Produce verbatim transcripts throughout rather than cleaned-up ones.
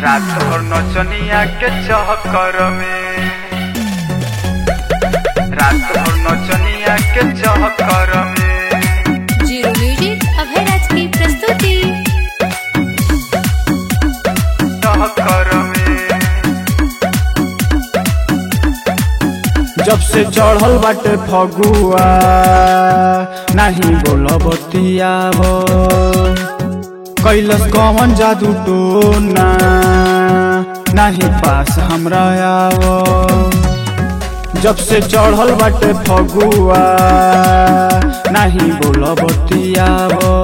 रात भर नचनिया के चक्कर में, रात भर नचनिया के चक्कर में। जीरो म्यूजिक अभय राज की प्रस्तुति। चक्कर में जब से चढ़ल बाटे फगुआ नहीं बोला बतियावो, कैलस कौन जादू टोना नहीं पास हमरा आवो। जब से चढ़ल बाटे फगुआ नहीं बोला बतियावो,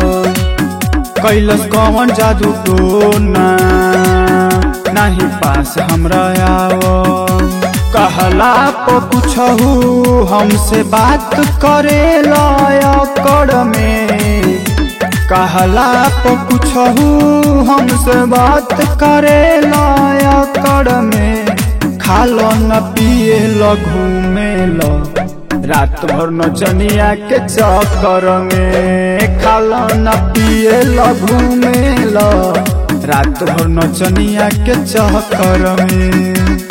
कैलस कौन जादू टोना नहीं पास हमरा आवो। कहला पो कुछहू हमसे बात करे लायकड़ में, कहला पो कुछहू हमसे बात करे लायकड़ में। खालो न पिए लो घूमे लो रात भर नचनिया के चक्कर में, खालो न पिए लो घूमे लो रात भर नचनिया के चक्कर में,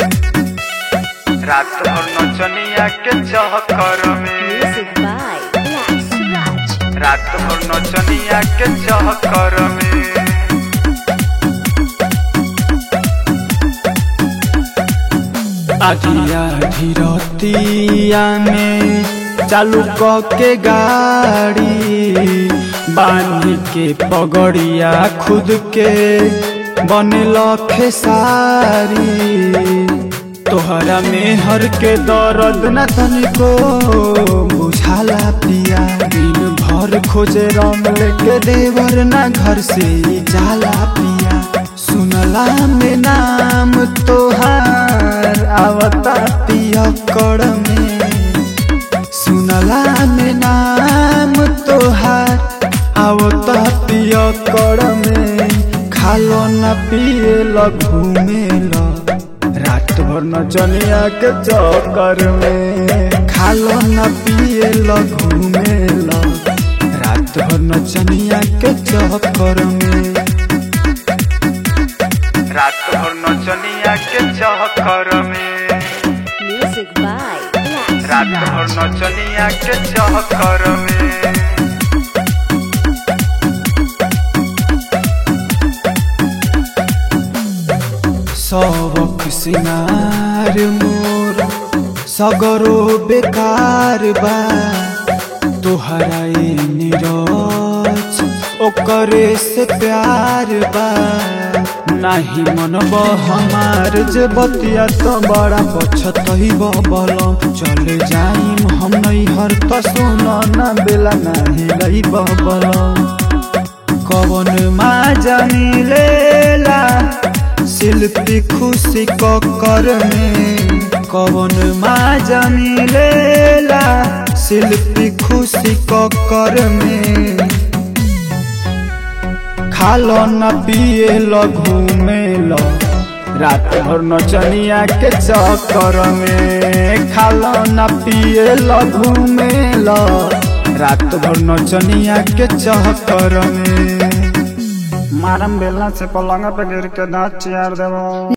रात भर नचनिया के चक्कर में। Music by Raj. रात भर नचनिया के चक्कर में। आधिया धीरतिया में चालू क के गाड़ी, बांध के पगड़िया खुद के बनेल खेसारी। तोहरा में हर के दर्द न तनिको बुझाला पिया, दिन भर खोजे रंग लेके देवर ना घर से जाला पिया। सुनला में नाम तोहार आवता पिया कड़ में, सुनला में नाम तोहार आवता पिया कड़ में। खालो न पिए लो घूमे लो रात भर नचनिया के चक्कर में, खालो न पिए लो घूमे लो रात भर नचनिया के चक्कर में, रात भर नचनिया के चक्कर में। म्यूजिक बाय रात भर नचनिया के चक्कर में। सबक सिंगार मोर सगरो बेकार बा, तोहरा ए नीरज ओकरे से प्यार बा। नाही मनब हमार जे बतिया तो बड़ा पछतही बबलम, चले जाइम हम नहीं हर तो सुन ना बेला नहीं गई बबलम। कवन माजा मिलेला शिल्पी खुशी ककर में, कवन माजा मिलेला शिल्पी खुशी ककर में। खालो न पिए लो घूमे लो रात भर नचनिया के चक्कर में, खालो न पिए लो घूमे लो रात भर नचनिया के चक्कर में। मारम बेला से पलंग पे गिर के दांत चियार देवो।